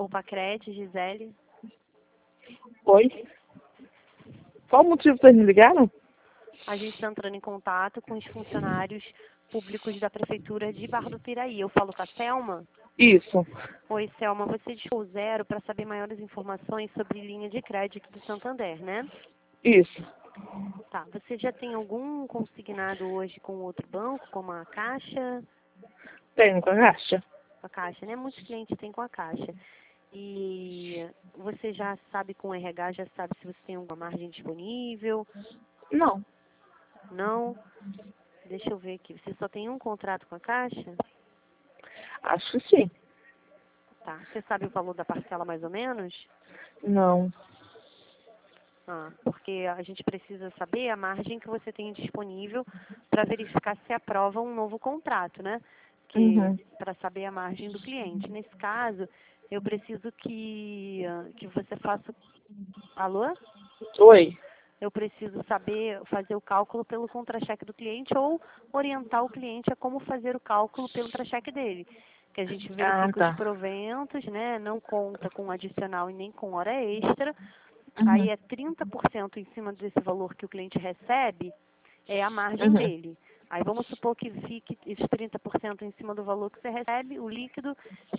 Poupacred, Gisele. Oi? Qual o motivo que vocês me ligaram? A gente está entrando em contato com os funcionários públicos da Prefeitura de Barra do Piraí. Eu falo com a Selma. Isso. Oi, Selma, você discou o 0 para saber maiores informações sobre linha de crédito do Santander, né? Isso. Tá, você já tem algum consignado hoje com outro banco, como a Caixa? Tenho com a Caixa. Com a Caixa, né? Muitos clientes têm com a Caixa. E você já sabe com o RH, já sabe se você tem alguma margem disponível? Não. Não? Deixa eu ver aqui. Você só tem um contrato com a Caixa? Acho que sim. Tá. Você sabe o valor da parcela mais ou menos? Não. Ah, porque a gente precisa saber a margem que você tem disponível para verificar se aprova um novo contrato, né? Uhum. Para saber a margem do cliente. Nesse caso, eu preciso que você faça... Alô? Oi. Eu preciso saber fazer o cálculo pelo contra-cheque do cliente ou orientar o cliente a como fazer o cálculo pelo contra-cheque dele. Que a gente Ah, verifica os tá. proventos, né? Não conta com adicional e nem com hora extra. Aí Uhum. é 30% em cima desse valor que o cliente recebe, é a margem Uhum. dele. Aí vamos supor que fique esses 30% em cima do valor que você recebe, o líquido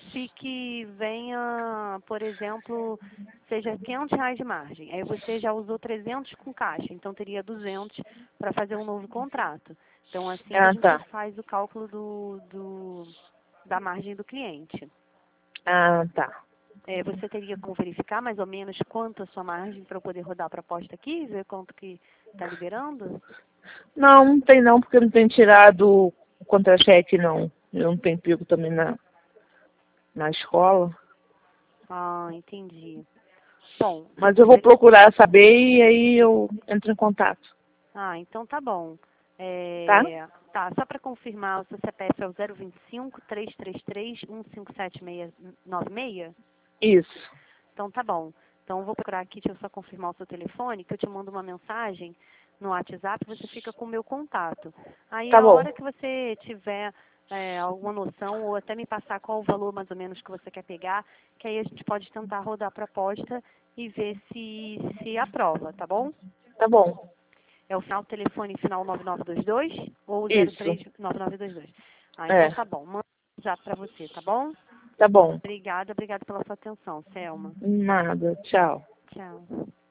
venha, por exemplo, seja R$ 500 de margem. Aí você já usou 300 com caixa, então teria 200 para fazer um novo contrato. Então assim que a Ah, gente tá. faz o cálculo da margem do cliente. Ah, tá. Você teria como verificar mais ou menos quanto a sua margem para eu poder rodar a proposta aqui, ver quanto que está liberando? Não, não tem não, porque eu não tenho tirado o contra-cheque, não. Eu não tenho pego também na escola. Ah, entendi. Bom, Mas eu vou procurar saber e aí eu entro em contato. então tá bom. Tá? Tá, só para confirmar, o seu CPF é o 025-333-157-696? Isso. Então tá bom. Então eu vou procurar aqui, deixa eu só confirmar o seu telefone, que eu te mando uma mensagem no WhatsApp, você fica com o meu contato. Aí Tá a bom. hora que você tiver alguma noção, ou até me passar qual o valor mais ou menos que você quer pegar, que aí a gente pode tentar rodar a proposta e ver se aprova, tá bom? Tá bom. É o final do telefone final 9922 ou Isso. 039922? Então É. tá bom. Manda já para você, tá bom? Tá bom. Obrigada pela sua atenção, Selma. Nada. Tchau. Tchau.